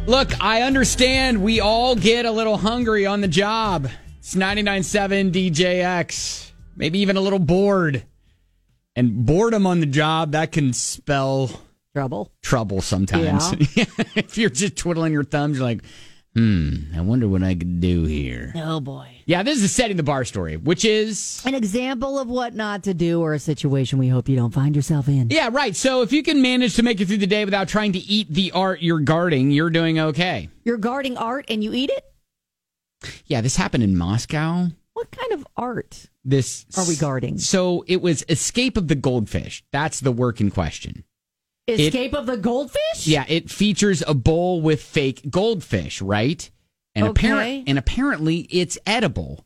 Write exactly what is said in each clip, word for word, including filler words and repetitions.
Look, I understand we all get a little hungry on the job. It's ninety-nine point seven D J X. Maybe even a little bored. And boredom on the job, that can spell... Trouble. Trouble sometimes. Yeah. If you're just twiddling your thumbs, you're like, hmm, I wonder what I could do here. Oh, boy. Yeah, this is a setting the bar story, which is... an example of what not to do or a situation we hope you don't find yourself in. Yeah, right. So if you can manage to make it through the day without trying to eat the art you're guarding, you're doing okay. You're guarding art and you eat it? Yeah, this happened in Moscow. What kind of art This are we guarding? So it was Escape of the Goldfish. That's the work in question. Escape it, of the Goldfish? Yeah, it features a bowl with fake goldfish, right? And, okay. appar- and apparently it's edible.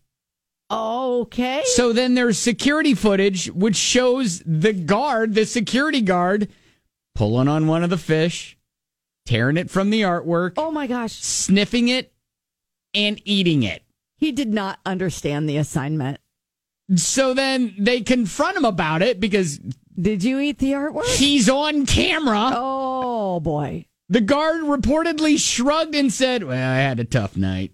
Okay. So then there's security footage which shows the guard, the security guard, pulling on one of the fish, tearing it from the artwork. Oh my gosh. Sniffing it and eating it. He did not understand the assignment. So then they confront him about it because... Did you eat the artwork? He's on camera. Oh, boy. The guard reportedly shrugged and said, well, I had a tough night.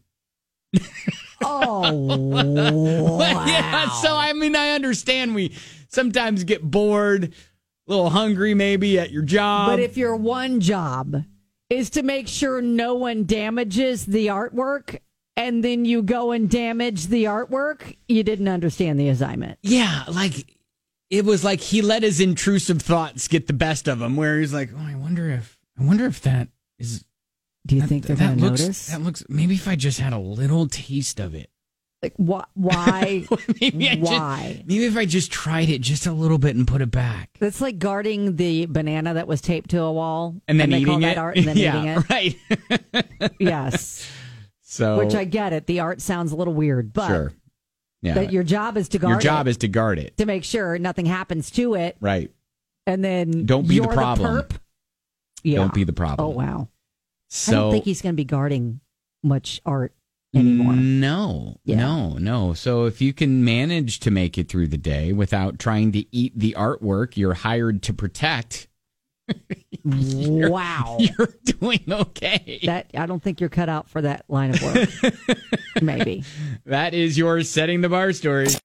Oh, wow. Yeah, so, I mean, I understand we sometimes get bored, a little hungry maybe at your job. But if your one job is to make sure no one damages the artwork, and then you go and damage the artwork, you didn't understand the assignment. Yeah, like... It was like he let his intrusive thoughts get the best of him, where he's like, "Oh, I wonder if, I wonder if that is." Do you that, think they're that going to looks, notice? That looks. Maybe if I just had a little taste of it. Like wh- why? maybe why? Just, maybe if I just tried it just a little bit and put it back. That's like guarding the banana that was taped to a wall and then and they eating call it. That art and then yeah, eating it. Right. Yes. So, which I get it. The art sounds a little weird, but. Sure. Yeah. That your job is to guard Your job it, is to guard it. to make sure nothing happens to it. Right. And then don't be you're the problem. The perp. Yeah. Don't be the problem. Oh, wow. So, I don't think he's going to be guarding much art anymore. No, yeah. no, no. So if you can manage to make it through the day without trying to eat the artwork you're hired to protect, you're, wow, you're doing okay. That I don't think you're cut out for that line of work. Maybe. That is your Setting the Bar story.